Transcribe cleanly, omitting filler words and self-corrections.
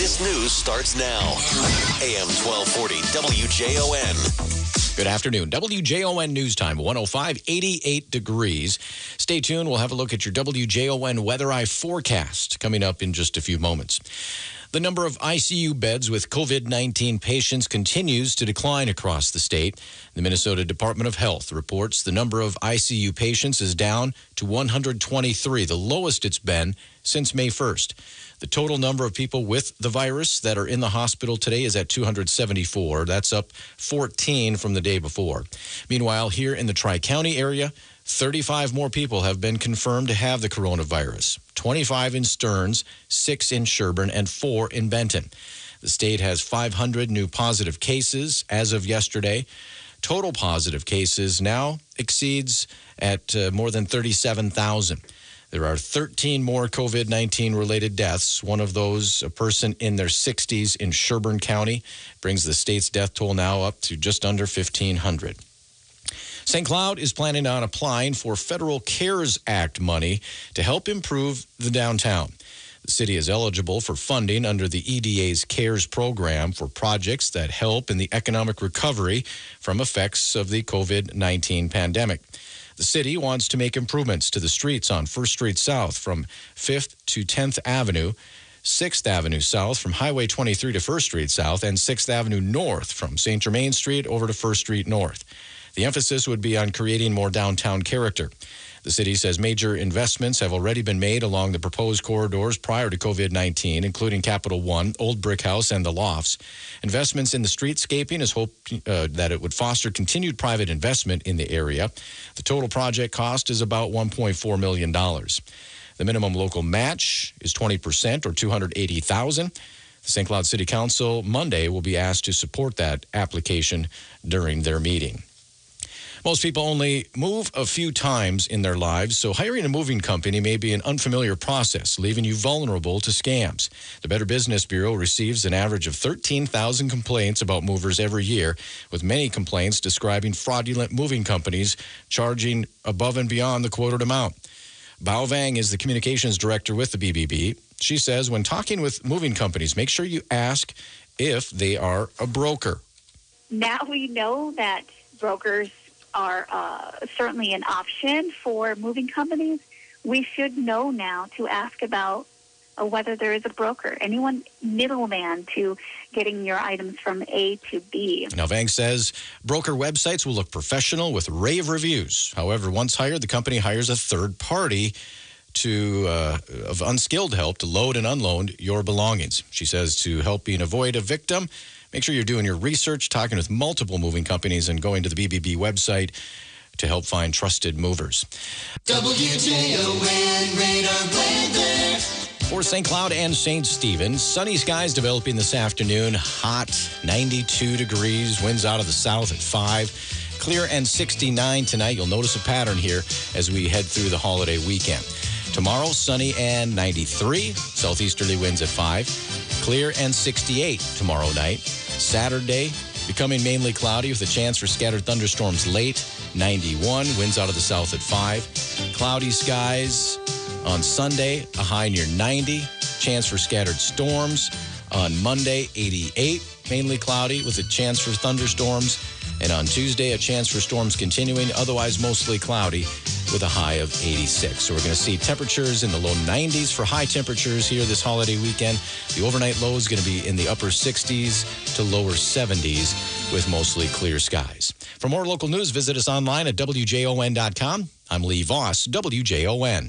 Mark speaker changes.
Speaker 1: latest news starts now. AM 1240 WJON.
Speaker 2: Good afternoon. WJON News Time, 105, 88 degrees. Stay tuned. We'll have a look at your WJON Weather Eye forecast coming up in just a few moments. The number of ICU beds with COVID-19 patients continues to decline across the state. The Minnesota Department of Health reports the number of ICU patients is down to 123, the lowest it's been since May 1st. The total number of people with the virus that are in the hospital today is at 274. That's up 14 from the day before. Meanwhile, here in the Tri-County area, 35 more people have been confirmed to have the coronavirus. 25 in Stearns, 6 in Sherburne, and 4 in Benton. The state has 500 new positive cases as of yesterday. Total positive cases now exceeds at more than 37,000. There are 13 more COVID-19 related deaths. One of those, a person in their 60s in Sherburne County, brings the state's death toll now up to just under 1,500. St. Cloud is planning on applying for federal CARES Act money to help improve the downtown. The city is eligible for funding under the EDA's CARES program for projects that help in the economic recovery from effects of the COVID-19 pandemic. The city wants to make improvements to the streets on First Street South from 5th to 10th Avenue, 6th Avenue South from Highway 23 to First Street South, and 6th Avenue North from St. Germain Street over to First Street North. The emphasis would be on creating more downtown character. The city says major investments have already been made along the proposed corridors prior to COVID-19, including Capital One, Old Brick House, and the Lofts. Investments in the streetscaping is hoped that it would foster continued private investment in the area. The total project cost is about $1.4 million. The minimum local match is 20% or $280,000. The St. Cloud City Council Monday will be asked to support that application during their meeting. Most people only move a few times in their lives, so hiring a moving company may be an unfamiliar process, leaving you vulnerable to scams. The Better Business Bureau receives an average of 13,000 complaints about movers every year, with many complaints describing fraudulent moving companies charging above and beyond the quoted amount. Bao Vang is the communications director with the BBB. She says when talking with moving companies, make sure you ask if they are a broker.
Speaker 3: Now we know that brokers are certainly an option for moving companies. We should know now to ask about whether there is a broker, anyone middleman to getting your items from A to B.
Speaker 2: Now, Vang says broker websites will look professional with rave reviews. However, once hired, the company hires a third party of unskilled help to load and unload your belongings. She says to help you avoid a victim, make sure you're doing your research, talking with multiple moving companies, and going to the BBB website to help find trusted movers.
Speaker 4: WJON radar weather.
Speaker 2: For St. Cloud and St. Stephen, sunny skies developing this afternoon. Hot, 92 degrees, winds out of the south at 5. Clear and 69 tonight. You'll notice a pattern here as we head through the holiday weekend. Tomorrow, sunny and 93. Southeasterly winds at 5. Clear and 68 tomorrow night. Saturday, becoming mainly cloudy with a chance for scattered thunderstorms late. 91. Winds out of the south at 5. Cloudy skies on Sunday, a high near 90. Chance for scattered storms. On Monday, 88. Mainly cloudy with a chance for thunderstorms. And on Tuesday, a chance for storms continuing. Otherwise, mostly cloudy with a high of 86. So we're going to see temperatures in the low 90s for high temperatures here this holiday weekend. The overnight low is going to be in the upper 60s to lower 70s with mostly clear skies. For more local news, visit us online at WJON.com. I'm Lee Voss, WJON.